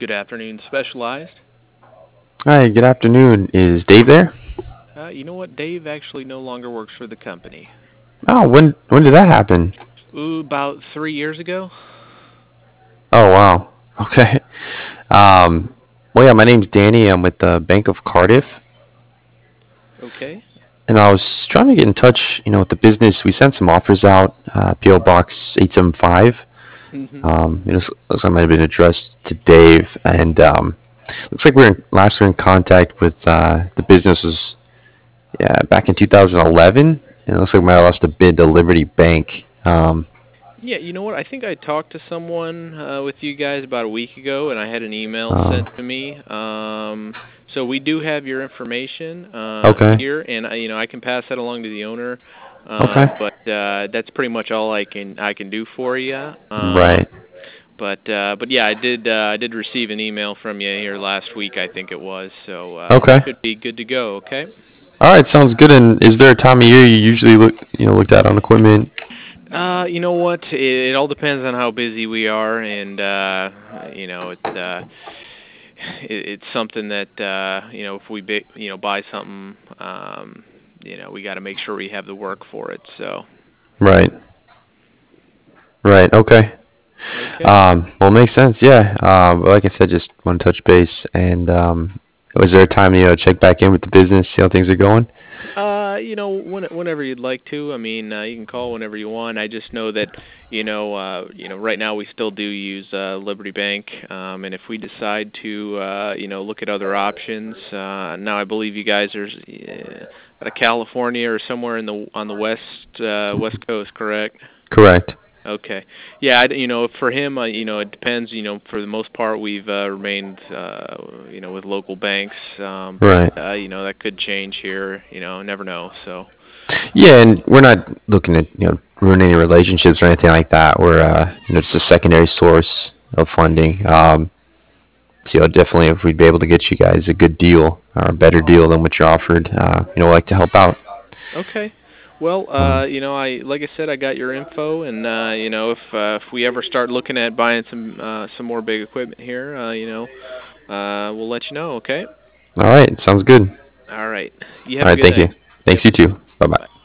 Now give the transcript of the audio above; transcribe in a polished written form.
Good afternoon, Specialized. Hi, good afternoon. Is Dave there? You know what? Dave actually no longer works for the company. Oh, when did that happen? Ooh, about 3 years ago. Oh, wow. Okay. Um, well, yeah, my name's Danny. I'm with the Bank of Cardiff, Okay. and I was trying to get in touch, with the business. We sent some offers out, PO Box 875. hmm Looks like it might have been addressed to Dave, and looks like we were in contact with the business was yeah back in 2011, and it looks like we might have lost a bid to Liberty Bank. Yeah, you know what? I think I talked to someone with you guys about a week ago, and I had an email Uh, sent to me. So we do have your information okay, here, and I can pass that along to the owner. okay, But that's pretty much all I can do for you. right. But yeah, I did receive an email from you here last week, I think it was. So we Okay. should be good to go. Okay. All right, sounds good. And is there a time of year you usually looked at on equipment? You know what? It all depends on how busy we are, and it's something that if we buy something, we got to make sure we have the work for it. So Right. Right. Okay. okay. Well, it makes sense. Yeah. Like I said, just one touch base. And was there a time check back in with the business, see how things are going? Whenever you'd like to. I mean, you can call whenever you want. I just know that, right now we still do use Liberty Bank, and if we decide to, look at other options, now I believe you guys are out of California or somewhere on the west coast, correct? Correct. Okay. Yeah, for him, it depends. For the most part, we've remained, with local banks. Right. That could change here. Never know. So. Yeah, and we're not looking to ruin any relationships or anything like that. We're just a secondary source of funding. Definitely if we'd be able to get you guys a good deal or a better deal than what you offered, we'd like to help out. Okay. Well, Um, I like I said, I got your info, and if we ever start looking at buying some more big equipment here, we'll let you know. Okay. all right, sounds good. All right. You All have a right, good thank day. you. Yep. Thanks, you too. Bye bye. Bye.